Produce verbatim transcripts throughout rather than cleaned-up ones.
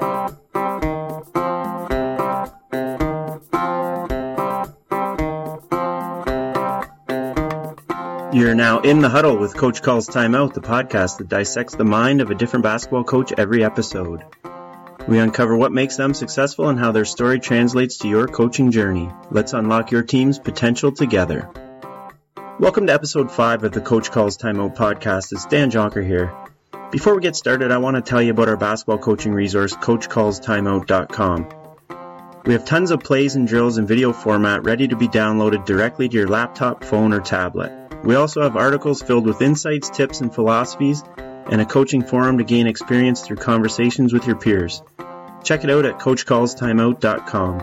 You're now in the huddle with Coach Calls Timeout, the podcast that dissects the mind of a different basketball coach every episode. We uncover what makes them successful and how their story translates to your coaching journey. Let's unlock your team's potential together. Welcome to episode five of the Coach Calls Timeout podcast. It's Dan Jonker here. Before we get started, I want to tell you about our basketball coaching resource, coach calls timeout dot com. We have tons of plays and drills in video format ready to be downloaded directly to your laptop, phone, or tablet. We also have articles filled with insights, tips, and philosophies, and a coaching forum to gain experience through conversations with your peers. Check it out at coach calls timeout dot com.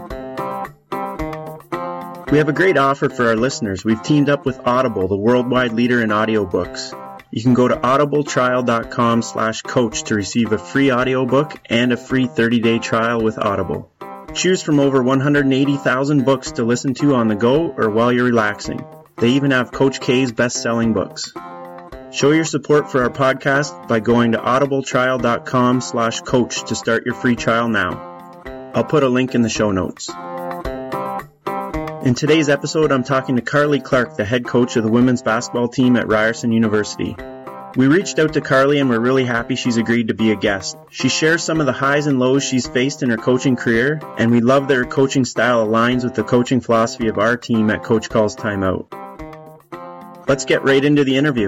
We have a great offer for our listeners. We've teamed up with Audible, the worldwide leader in audiobooks. You can go to audibletrial.com slash coach to receive a free audiobook and a free thirty-day trial with Audible. Choose from over one hundred eighty thousand books to listen to on the go or while you're relaxing. They even have Coach K's best-selling books. Show your support for our podcast by going to audibletrial.com slash coach to start your free trial now. I'll put a link in the show notes. In today's episode, I'm talking to Carly Clark, the head coach of the women's basketball team at Ryerson University. We reached out to Carly and we're really happy she's agreed to be a guest. She shares some of the highs and lows she's faced in her coaching career, and we love that her coaching style aligns with the coaching philosophy of our team at Coach Calls Timeout. Let's get right into the interview.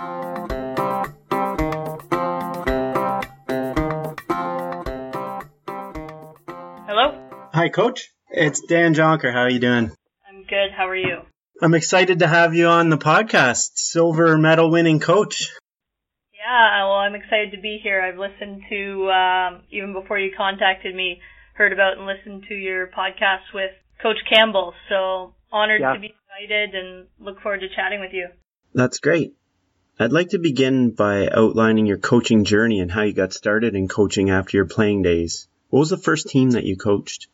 Hello? Hi, Coach. It's Dan Jonker. How are you doing? I'm good. How are you? I'm excited to have you on the podcast, silver medal winning coach. Yeah, well, I'm excited to be here. I've listened to, um, even before you contacted me, heard about and listened to your podcast with Coach Campbell. So honored yeah. to be invited and look forward to chatting with you. That's great. I'd like to begin by outlining your coaching journey and how you got started in coaching after your playing days. What was the first team that you coached?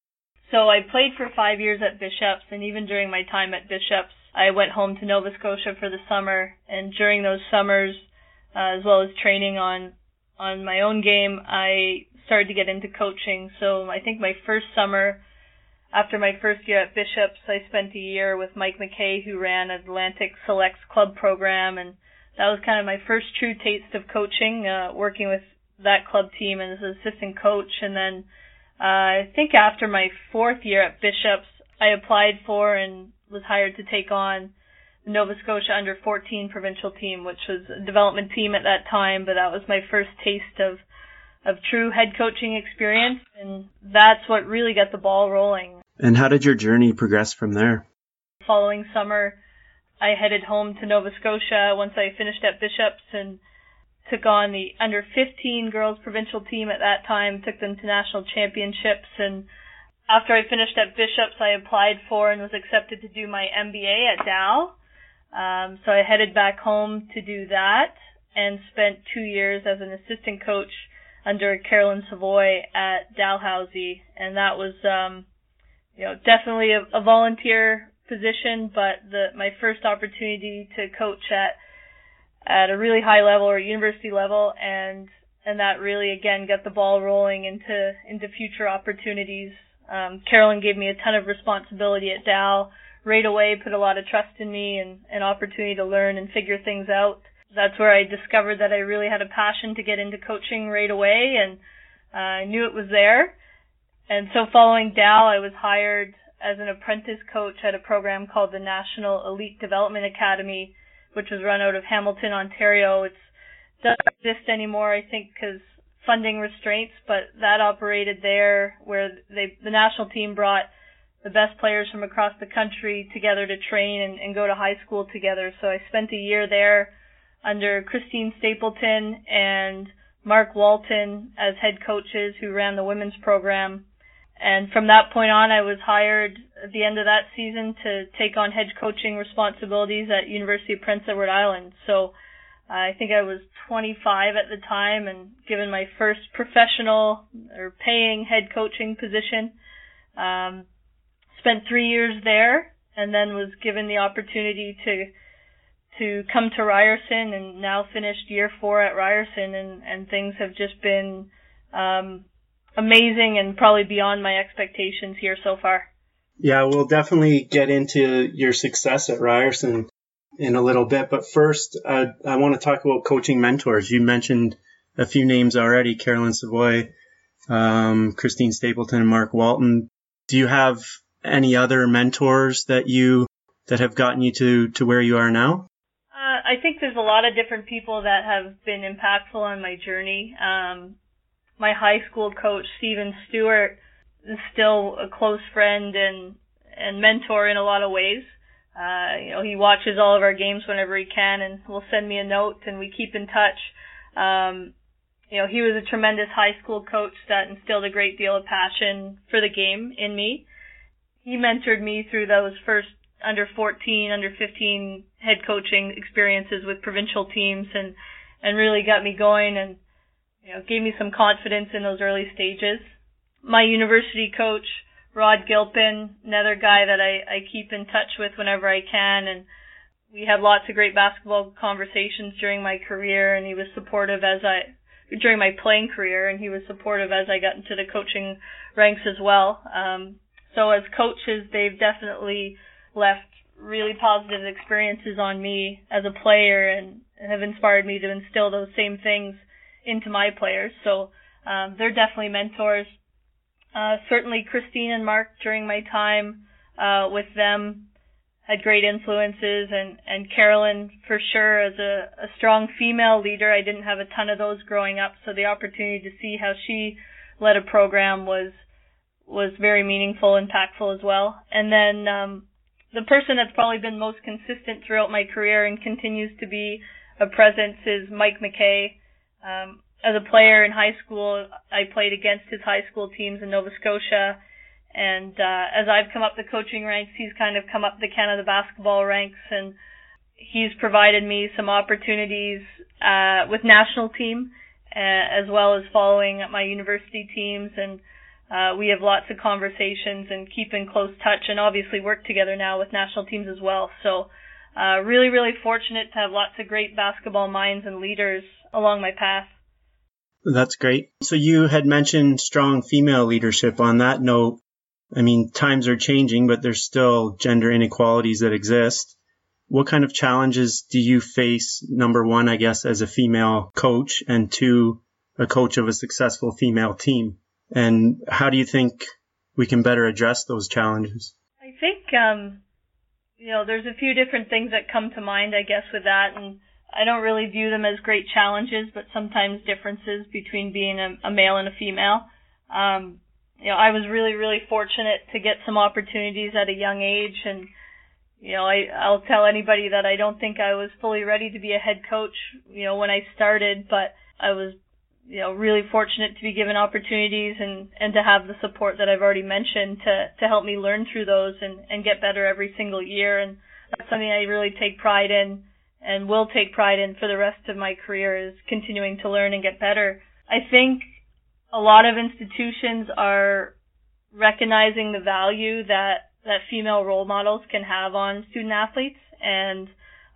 So I played for five years at Bishops, and even during my time at Bishops, I went home to Nova Scotia for the summer. And during those summers, uh, as well as training on on my own game, I started to get into coaching. So I think my first summer, after my first year at Bishops, I spent a year with Mike McKay, who ran Atlantic Selects Club program, and that was kind of my first true taste of coaching, uh, working with that club team as an assistant coach. And then uh, I think after my fourth year at Bishops, I applied for and was hired to take on the Nova Scotia under fourteen provincial team, which was a development team at that time, but that was my first taste of of true head coaching experience, and that's what really got the ball rolling. And how did your journey progress from there? Following summer, I headed home to Nova Scotia once I finished at Bishops and took on the under fifteen girls provincial team at that time, took them to national championships. And after I finished at Bishops, I applied for and was accepted to do my M B A at Dal. Um, so I headed back home to do that and spent two years as an assistant coach under Carolyn Savoy at Dalhousie. And that was, um, you know, definitely a, a volunteer position, but the, my first opportunity to coach at at a really high level or university level, and and that really again got the ball rolling into into future opportunities. Um, Carolyn gave me a ton of responsibility at Dal right away, put a lot of trust in me and an opportunity to learn and figure things out. That's where I discovered that I really had a passion to get into coaching right away, and uh, I knew it was there. And so following Dal, I was hired as an apprentice coach at a program called the National Elite Development Academy, which was run out of Hamilton, Ontario. It doesn't exist anymore, I think, because funding restraints, but that operated there where they, the national team brought the best players from across the country together to train and, and go to high school together. So I spent a year there under Christine Stapleton and Mark Walton as head coaches who ran the women's program. And from that point on, I was hired at the end of that season to take on head coaching responsibilities at University of Prince Edward Island. So I think I was twenty-five at the time and given my first professional or paying head coaching position. Um, spent three years there and then was given the opportunity to to come to Ryerson, and now finished year four at Ryerson, and, and things have just been um, amazing and probably beyond my expectations here so far. Yeah, we'll definitely get into your success at Ryerson in a little bit. But first, uh, I want to talk about coaching mentors. You mentioned a few names already, Carolyn Savoy, um, Christine Stapleton, and Mark Walton. Do you have any other mentors that you that have gotten you to, to where you are now? Uh, I think there's a lot of different people that have been impactful on my journey. Um, my high school coach, Stephen Stewart, is still a close friend and, and mentor in a lot of ways. Uh, you know, he watches all of our games whenever he can and will send me a note and we keep in touch. Um, you know, he was a tremendous high school coach that instilled a great deal of passion for the game in me. He mentored me through those first under fourteen, under fifteen head coaching experiences with provincial teams and, and really got me going and, you know, gave me some confidence in those early stages. My university coach, Rod Gilpin, another guy that I, I keep in touch with whenever I can, and we had lots of great basketball conversations during my career, and he was supportive as I, during my playing career, and he was supportive as I got into the coaching ranks as well. Um, so as coaches, they've definitely left really positive experiences on me as a player and have inspired me to instill those same things into my players. So um, they're definitely mentors. Uh, certainly Christine and Mark during my time uh, with them had great influences, and, and Carolyn for sure as a, a strong female leader. I didn't have a ton of those growing up, so the opportunity to see how she led a program was was very meaningful, impactful as well. And then um, the person that's probably been most consistent throughout my career and continues to be a presence is Mike McKay. Um, As a player in high school, I played against his high school teams in Nova Scotia, and uh, as I've come up the coaching ranks, he's kind of come up the Canada basketball ranks, and he's provided me some opportunities uh, with national team, uh, as well as following my university teams, and uh, we have lots of conversations and keep in close touch, and obviously work together now with national teams as well. So uh, really, really fortunate to have lots of great basketball minds and leaders along my path. That's great. So you had mentioned strong female leadership. On that note, I mean, times are changing, but there's still gender inequalities that exist. What kind of challenges do you face, number one, I guess, as a female coach, and two, a coach of a successful female team? And how do you think we can better address those challenges? I think, um, you know, there's a few different things that come to mind, I guess, with that, and I don't really view them as great challenges, but sometimes differences between being a, a male and a female. Um, you know, I was really, really fortunate to get some opportunities at a young age, and you know, I, I'll tell anybody that I don't think I was fully ready to be a head coach, you know, when I started, but I was, you know, really fortunate to be given opportunities and, and to have the support that I've already mentioned to, to help me learn through those and, and get better every single year. And that's something I really take pride in and will take pride in for the rest of my career, is continuing to learn and get better. I think a lot of institutions are recognizing the value that that female role models can have on student athletes, and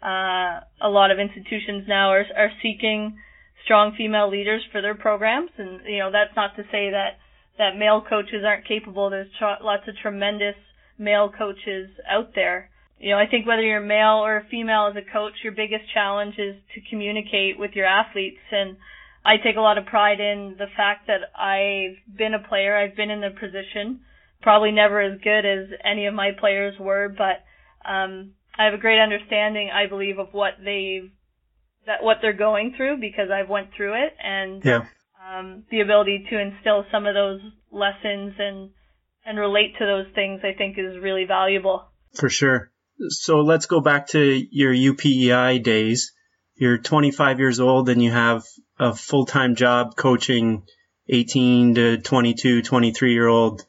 uh, a lot of institutions now are, are seeking strong female leaders for their programs. And you know, that's not to say that that male coaches aren't capable. There's tr- lots of tremendous male coaches out there. You know, I think whether you're male or female as a coach, your biggest challenge is to communicate with your athletes. And I take a lot of pride in the fact that I've been a player, I've been in the position, probably never as good as any of my players were, but um, I have a great understanding, I believe, of what they've, that what they're going through, because I've went through it, and yeah. um, the ability to instill some of those lessons and and relate to those things, I think, is really valuable. For sure. So let's go back to your U P E I days. You're twenty-five years old and you have a full-time job coaching eighteen to twenty-two, twenty-three year old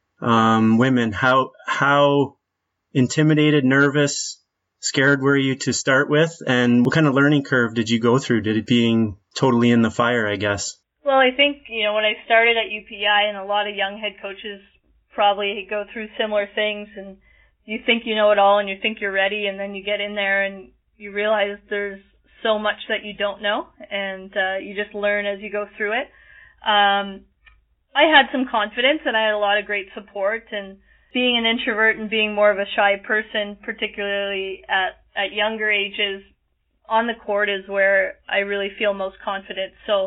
um, women. How, how intimidated, nervous, scared were you to start with? And what kind of learning curve did you go through? Did it being totally in the fire, I guess? Well, I think, you know, when I started at U P E I, and a lot of young head coaches probably go through similar things, and you think you know it all and you think you're ready, and then you get in there and you realize there's so much that you don't know, and uh, you just learn as you go through it. Um, I had some confidence and I had a lot of great support, and being an introvert and being more of a shy person, particularly at, at younger ages, on the court is where I really feel most confident. So,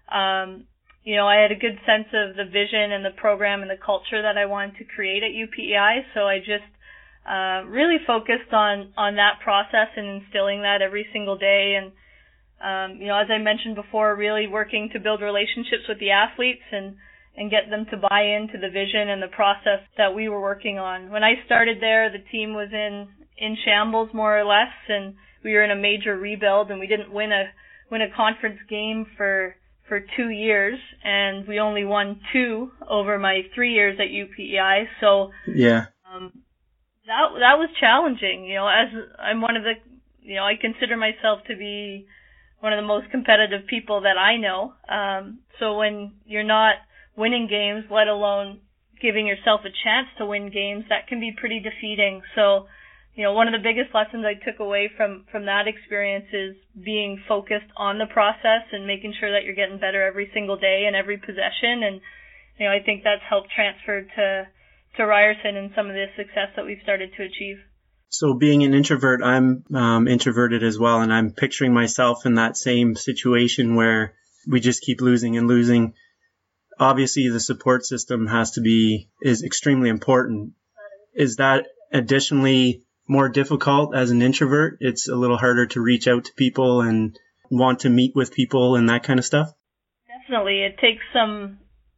um, you know, I had a good sense of the vision and the program and the culture that I wanted to create at U P E I. So I just uh, really focused on, on that process and instilling that every single day. And, um, you know, as I mentioned before, really working to build relationships with the athletes and, and get them to buy into the vision and the process that we were working on. When I started there, the team was in, in shambles more or less, and we were in a major rebuild, and we didn't win a win a conference game for for two years, and we only won two over my three years at U P E I. So yeah, um, that that was challenging. You know, as I'm one of the, you know, I consider myself to be one of the most competitive people that I know. Um, so when you're not winning games, let alone giving yourself a chance to win games, that can be pretty defeating. So, you know, one of the biggest lessons I took away from, from that experience is being focused on the process and making sure that you're getting better every single day and every possession. And, you know, I think that's helped transfer to, to Ryerson and some of the success that we've started to achieve. So being an introvert, I'm um, introverted as well, and I'm picturing myself in that same situation where we just keep losing and losing. Obviously, the support system has to be, is extremely important. Is that additionally more difficult as an introvert? It's a little harder to reach out to people and want to meet with people and that kind of stuff? Definitely. It takes some,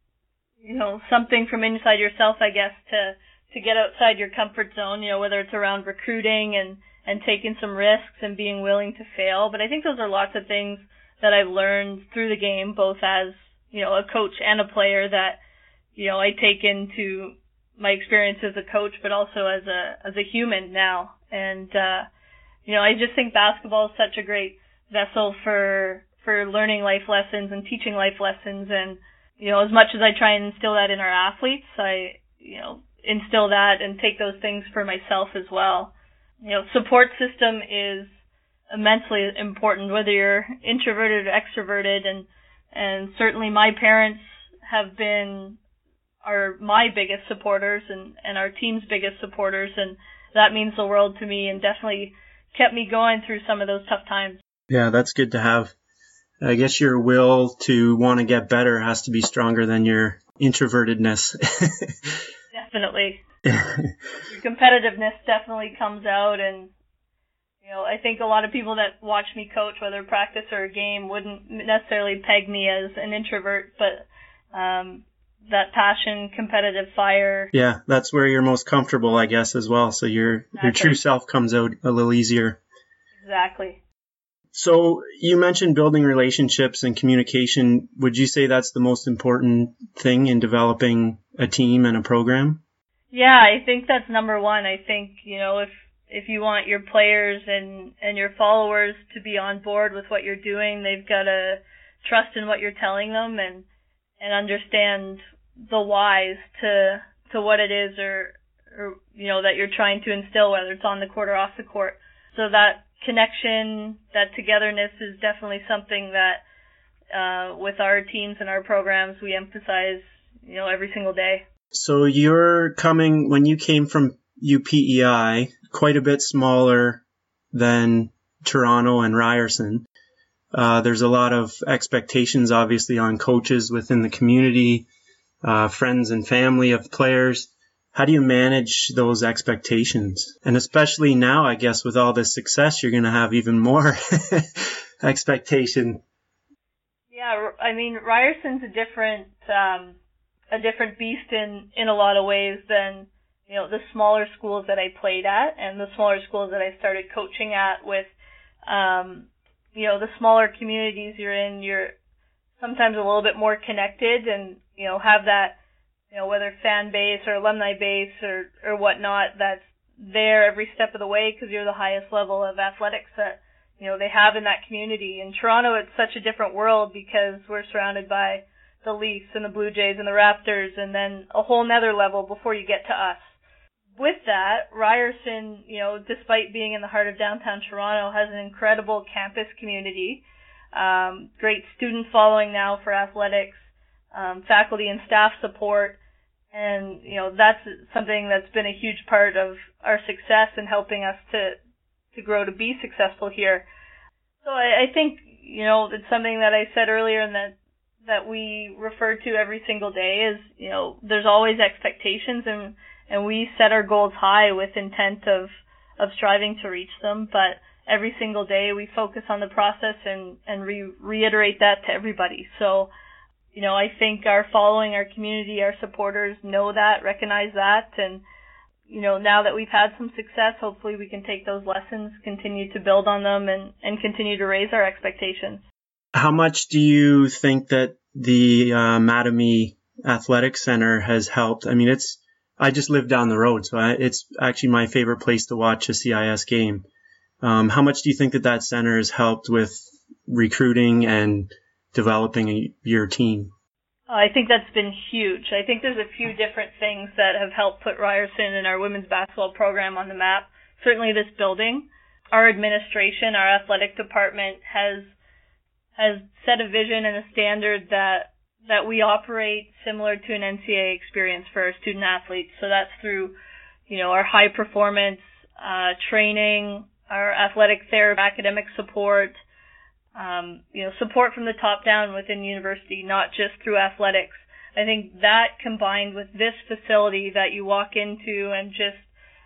you know, something from inside yourself, I guess, to, to get outside your comfort zone, you know, whether it's around recruiting and, and taking some risks and being willing to fail. But I think those are lots of things that I've learned through the game, both as, you know, a coach and a player, that, you know, I take into my experience as a coach, but also as a as a human now. And uh, you know, I just think basketball is such a great vessel for for learning life lessons and teaching life lessons. And you know, as much as I try and instill that in our athletes, I you know instill that and take those things for myself as well. You know, support system is immensely important, whether you're introverted or extroverted, and and certainly my parents have been are my biggest supporters and, and our team's biggest supporters, and that means the world to me and definitely kept me going through some of those tough times. Yeah, that's good to have. I guess your will to want to get better has to be stronger than your introvertedness. Definitely. Your competitiveness definitely comes out, and you know, I think a lot of people that watch me coach, whether practice or a game, wouldn't necessarily peg me as an introvert, but um that passion, competitive fire. Yeah, that's where you're most comfortable, I guess, as well. So your exactly. your true self comes out a little easier. Exactly. So you mentioned building relationships and communication. Would you say that's the most important thing in developing a team and a program? Yeah, I think that's number one. I think, you know, if if you want your players and, and your followers to be on board with what you're doing, they've got to trust in what you're telling them and and understand the whys to to what it is or, or you know that you're trying to instill, whether it's on the court or off the court. So that connection, that togetherness is definitely something that uh, with our teams and our programs we emphasize, you know, every single day. So you're coming, when you came from U P E I, quite a bit smaller than Toronto and Ryerson. Uh, there's a lot of expectations, obviously, on coaches within the community, uh, friends and family of players. How do you manage those expectations? And especially now, I guess, with all this success, you're going to have even more expectation. Yeah, I mean, Ryerson's a different, um, a different beast in, in a lot of ways than, you know, the smaller schools that I played at and the smaller schools that I started coaching at with, um, you know, the smaller communities you're in, you're sometimes a little bit more connected and, you know, have that, you know, whether fan base or alumni base or, or whatnot, that's there every step of the way because you're the highest level of athletics that, you know, they have in that community. In Toronto, it's such a different world because we're surrounded by the Leafs and the Blue Jays and the Raptors and then a whole nother level before you get to us. With that, Ryerson, you know, despite being in the heart of downtown Toronto, has an incredible campus community, um, great student following now for athletics, um, faculty and staff support. And, you know, that's something that's been a huge part of our success in helping us to, to grow to be successful here. So I, I think, you know, it's something that I said earlier and that, that we refer to every single day is, you know, there's always expectations, and, and we set our goals high with intent of, of striving to reach them. But every single day we focus on the process and, and re- reiterate that to everybody. So, you know, I think our following, our community, our supporters know that, recognize that, and, you know, now that we've had some success, hopefully we can take those lessons, continue to build on them, and, and continue to raise our expectations. How much do you think that the uh, Mattamy Athletic Center has helped? I mean, it's, I just live down the road, so I, it's actually my favorite place to watch a C I S game. Um, how much do you think that that center has helped with recruiting and developing a, your team? I think that's been huge. I think there's a few different things that have helped put Ryerson and our women's basketball program on the map. Certainly this building. Our administration, our athletic department has has set a vision and a standard that that we operate similar to an N C A A experience for our student athletes. So that's through, you know, our high performance uh, training, our athletic therapy, academic support, um, you know, support from the top down within the university, not just through athletics. I think that combined with this facility that you walk into and just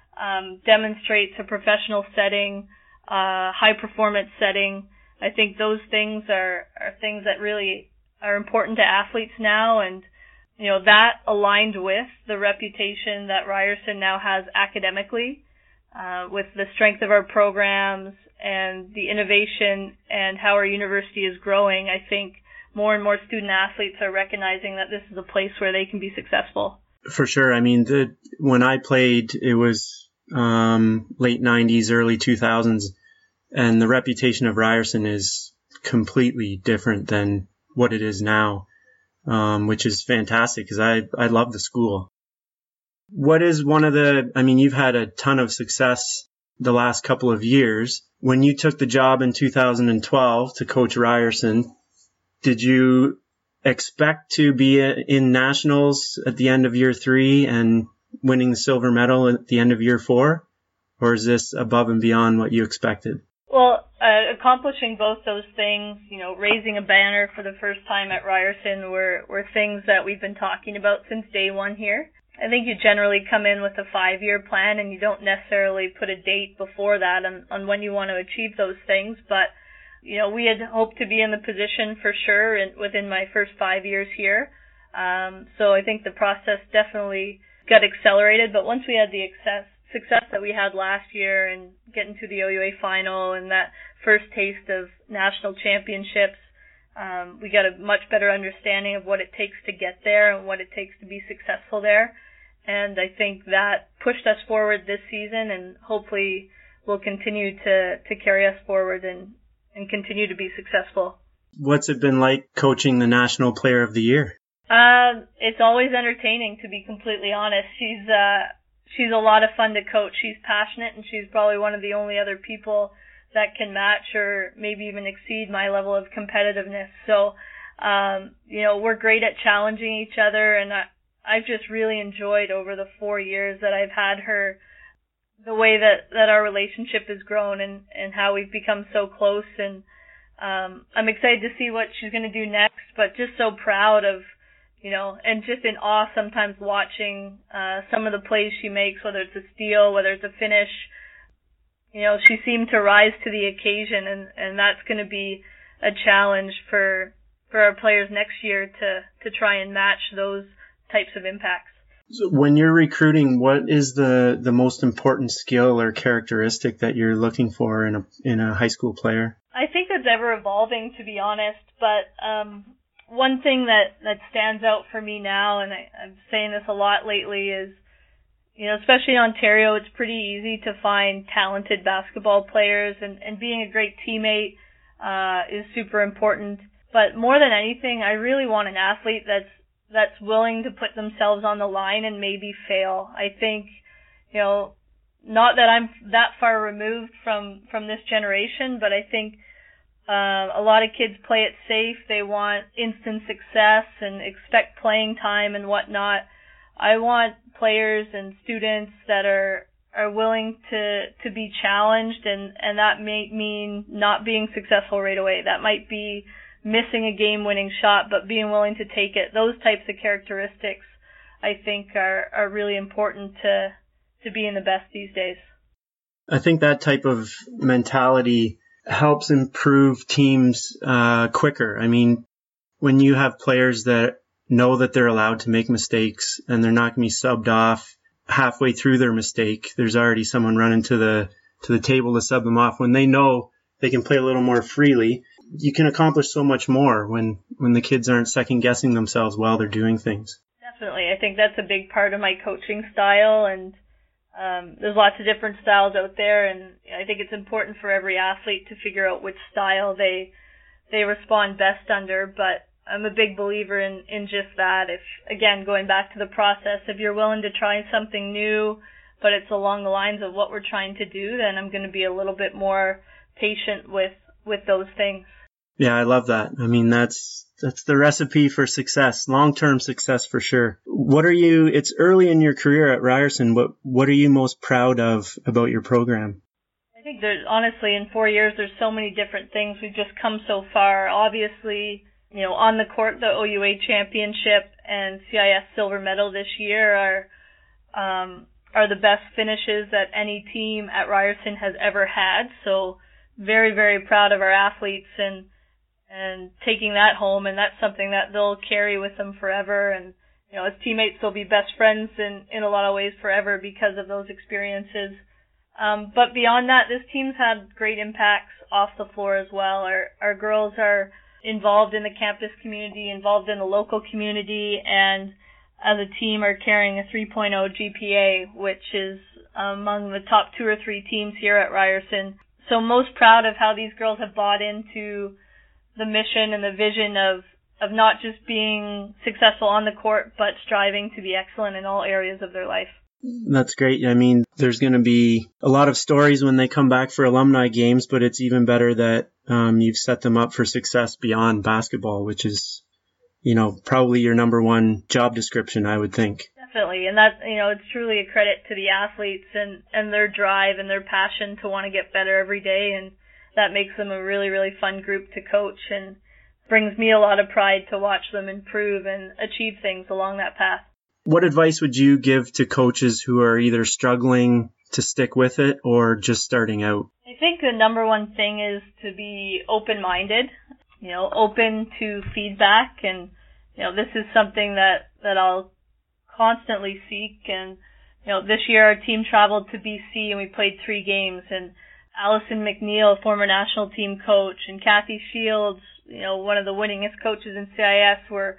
um, demonstrates a professional setting, uh, high performance setting. I think those things are, are things that really are important to athletes now, and, you know, that aligned with the reputation that Ryerson now has academically, uh, with the strength of our programs and the innovation and how our university is growing. I think more and more student athletes are recognizing that this is a place where they can be successful. For sure. I mean, the, when I played, it was um, late nineties, early two thousands. And the reputation of Ryerson is completely different than what it is now, um, which is fantastic because I, I love the school. What is one of the, I mean, you've had a ton of success the last couple of years. When you took the job in two thousand twelve to coach Ryerson, did you expect to be in nationals at the end of year three and winning the silver medal at the end of year four? Or is this above and beyond what you expected? Well, uh, accomplishing both those things, you know, raising a banner for the first time at Ryerson were, were things that we've been talking about since day one here. I think you generally come in with a five-year plan and you don't necessarily put a date before that on, on when you want to achieve those things. But, you know, we had hoped to be in the position for sure in, within my first five years here. Um, so I think the process definitely got accelerated. But once we had the access, success that we had last year and getting to the O U A final and that first taste of national championships, um, we got a much better understanding of what it takes to get there and what it takes to be successful there. And I think that pushed us forward this season and hopefully will continue to, to carry us forward and, and continue to be successful. What's it been like coaching the National Player of the Year? Uh, it's always entertaining, to be completely honest. She's, uh, She's a lot of fun to coach. She's passionate, and she's probably one of the only other people that can match or maybe even exceed my level of competitiveness. So, um, you know, we're great at challenging each other, and I, I've just really enjoyed over the four years that I've had her, the way that, that our relationship has grown and, and how we've become so close. And um, I'm excited to see what she's going to do next, but just so proud of, you know, and just in awe sometimes watching uh, some of the plays she makes, whether it's a steal, whether it's a finish. You know, she seemed to rise to the occasion, and, and that's going to be a challenge for for our players next year to, to try and match those types of impacts. So when you're recruiting, what is the, the most important skill or characteristic that you're looking for in a in a high school player? I think that's ever evolving, to be honest, but um one thing that, that stands out for me now, and I, I'm saying this a lot lately, is, you know, especially in Ontario, it's pretty easy to find talented basketball players, and, and being a great teammate uh, is super important. But more than anything, I really want an athlete that's that's willing to put themselves on the line and maybe fail. I think, you know, not that I'm that far removed from, from this generation, but I think Um, a lot of kids play it safe. They want instant success and expect playing time and whatnot. I want players and students that are are willing to, to be challenged, and, and that may mean not being successful right away. That might be missing a game-winning shot, but being willing to take it. Those types of characteristics, I think, are, are really important to to being the best these days. I think that type of mentality helps improve teams uh, quicker. I mean, when you have players that know that they're allowed to make mistakes and they're not going to be subbed off halfway through their mistake, there's already someone running to the to the table to sub them off. When they know they can play a little more freely, you can accomplish so much more when, when the kids aren't second guessing themselves while they're doing things. Definitely. I think that's a big part of my coaching style, and um, there's lots of different styles out there, and I think it's important for every athlete to figure out which style they they respond best under, but I'm a big believer in, in just that. If, again, going back to the process, if you're willing to try something new, but it's along the lines of what we're trying to do, then I'm going to be a little bit more patient with, with those things. Yeah, I love that. I mean, that's that's the recipe for success, long-term success for sure. What are you, it's early in your career at Ryerson, what, what are you most proud of about your program? I think there's, honestly, in four years, there's so many different things. We've just come so far. Obviously, you know, on the court, the O U A championship and C I S silver medal this year are um, are the best finishes that any team at Ryerson has ever had. So very, very proud of our athletes and and taking that home, and that's something that they'll carry with them forever. And, you know, as teammates, they'll be best friends in, in a lot of ways forever because of those experiences. Um, but beyond that, this team's had great impacts off the floor as well. Our our girls are involved in the campus community, involved in the local community, and as a team are carrying a three point oh G P A, which is among the top two or three teams here at Ryerson. So most proud of how these girls have bought into the mission and the vision of, of not just being successful on the court, but striving to be excellent in all areas of their life. That's great. I mean, there's going to be a lot of stories when they come back for alumni games, but it's even better that um, you've set them up for success beyond basketball, which is, you know, probably your number one job description, I would think. Definitely. And that, you know, it's truly a credit to the athletes and, and their drive and their passion to want to get better every day. And that makes them a really, really fun group to coach and brings me a lot of pride to watch them improve and achieve things along that path. What advice would you give to coaches who are either struggling to stick with it or just starting out? I think the number one thing is to be open-minded, you know, open to feedback. And, you know, this is something that, that I'll constantly seek. And, you know, this year our team traveled to B C and we played three games. And Allison McNeil, former national team coach, and Kathy Shields, you know, one of the winningest coaches in C I S, were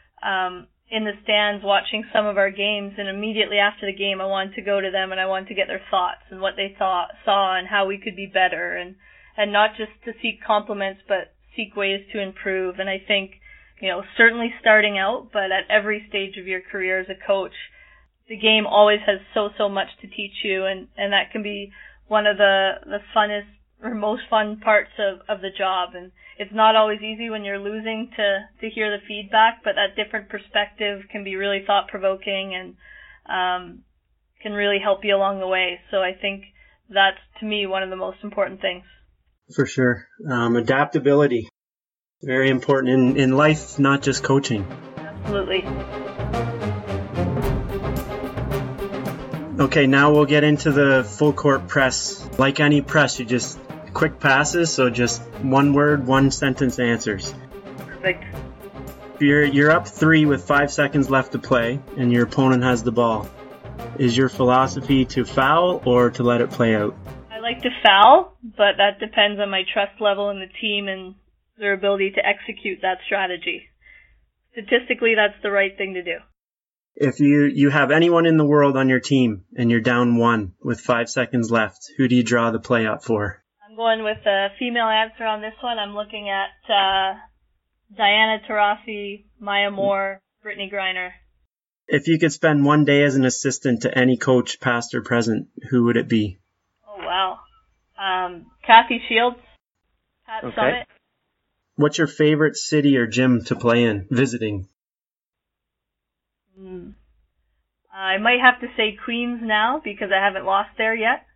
um, in the stands watching some of our games. And immediately after the game, I wanted to go to them and I wanted to get their thoughts and what they thought, saw and how we could be better. And, and not just to seek compliments, but seek ways to improve. And I think, you know, certainly starting out, but at every stage of your career as a coach, the game always has so, so much to teach you. And, and that can be one of the, the funnest or most fun parts of, of the job. And it's not always easy when you're losing to, to hear the feedback, but that different perspective can be really thought-provoking and um, can really help you along the way. So I think that's, to me, one of the most important things. For sure. Um, adaptability. Very important in, in life, not just coaching. Absolutely. Okay, now we'll get into the full court press. Like any press, you just quick passes, so just one word, one sentence answers. Perfect. You're you're up three with five seconds left to play, and your opponent has the ball. Is your philosophy to foul or to let it play out? I like to foul, but that depends on my trust level in the team and their ability to execute that strategy. Statistically, that's the right thing to do. If you, you have anyone in the world on your team and you're down one with five seconds left, who do you draw the play up for? I'm going with a female answer on this one. I'm looking at uh, Diana Taurasi, Maya Moore, Brittany Griner. If you could spend one day as an assistant to any coach, past or present, who would it be? Oh, wow. Um, Kathy Shields, Pat okay. Summit. What's your favorite city or gym to play in, visiting? Mm. I might have to say Queens now because I haven't lost there yet.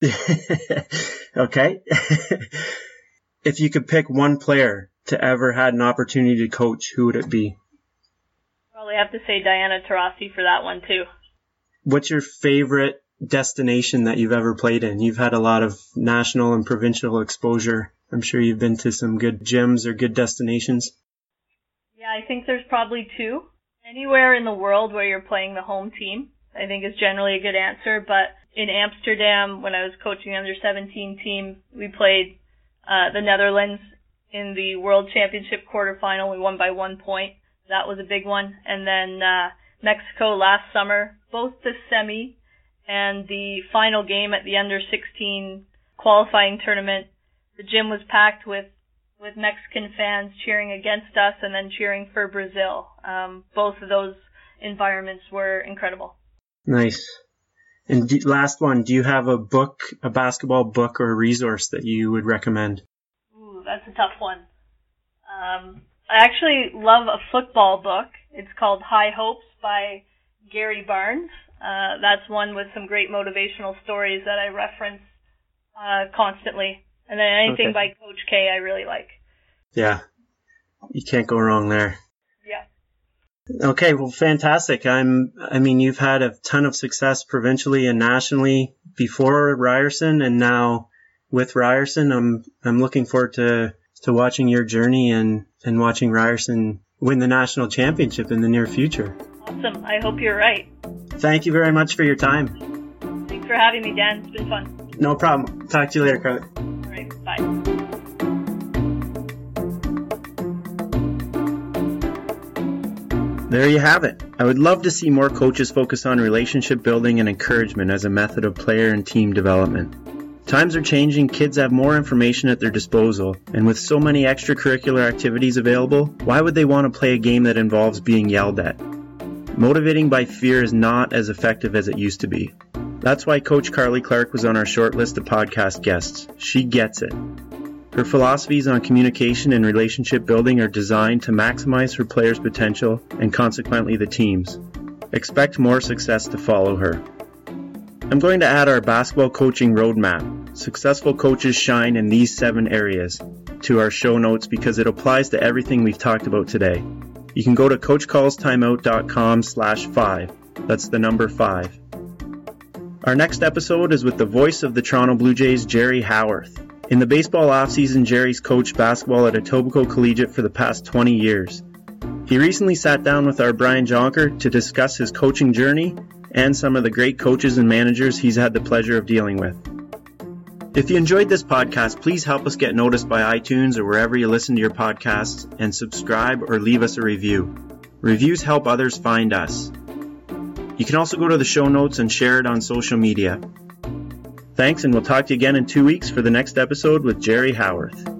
Okay. If you could pick one player to ever had an opportunity to coach, who would it be? Probably have to say Diana Taurasi for that one too. What's your favorite destination that you've ever played in? You've had a lot of national and provincial exposure. I'm sure you've been to some good gyms or good destinations. Yeah, I think there's probably two. Anywhere in the world where you're playing the home team, I think is generally a good answer. But in Amsterdam, when I was coaching the under seventeen team, we played uh, the Netherlands in the World Championship quarterfinal. We won by one point. That was a big one. And then uh, Mexico last summer, both the semi and the final game at the under sixteen qualifying tournament. The gym was packed with, with Mexican fans cheering against us and then cheering for Brazil. Um, both of those environments were incredible. Nice. And do, last one, do you have a book, a basketball book or a resource that you would recommend? Ooh, that's a tough one. Um, I actually love a football book. It's called High Hopes by Gary Barnes. Uh, that's one with some great motivational stories that I reference uh, constantly. And then anything okay. by Coach K I really like. Yeah. You can't go wrong there. Yeah. Okay, well, fantastic. I'm, I mean, you've had a ton of success provincially and nationally before Ryerson and now with Ryerson. I'm, I'm looking forward to, to watching your journey and, and watching Ryerson win the national championship in the near future. Awesome. I hope you're right. Thank you very much for your time. Thanks for having me, Dan. It's been fun. No problem. Talk to you later, Carly. All right. Bye. There you have it. I would love to see more coaches focus on relationship building and encouragement as a method of player and team development. Times are changing, kids have more information at their disposal, and with so many extracurricular activities available, why would they want to play a game that involves being yelled at? Motivating by fear is not as effective as it used to be. That's why Coach Carly Clark was on our short list of podcast guests. She gets it. Her philosophies on communication and relationship building are designed to maximize her players' potential and consequently the team's. Expect more success to follow her. I'm going to add our basketball coaching roadmap, Successful Coaches Shine in These Seven Areas, to our show notes because it applies to everything we've talked about today. You can go to coachcallstimeout.com slash five. That's the number five. Our next episode is with the voice of the Toronto Blue Jays, Jerry Howarth. In the baseball offseason, Jerry's coached basketball at Etobicoke Collegiate for the past twenty years. He recently sat down with our Brian Jonker to discuss his coaching journey and some of the great coaches and managers he's had the pleasure of dealing with. If you enjoyed this podcast, please help us get noticed by iTunes or wherever you listen to your podcasts and subscribe or leave us a review. Reviews help others find us. You can also go to the show notes and share it on social media. Thanks, and we'll talk to you again in two weeks for the next episode with Jerry Howarth.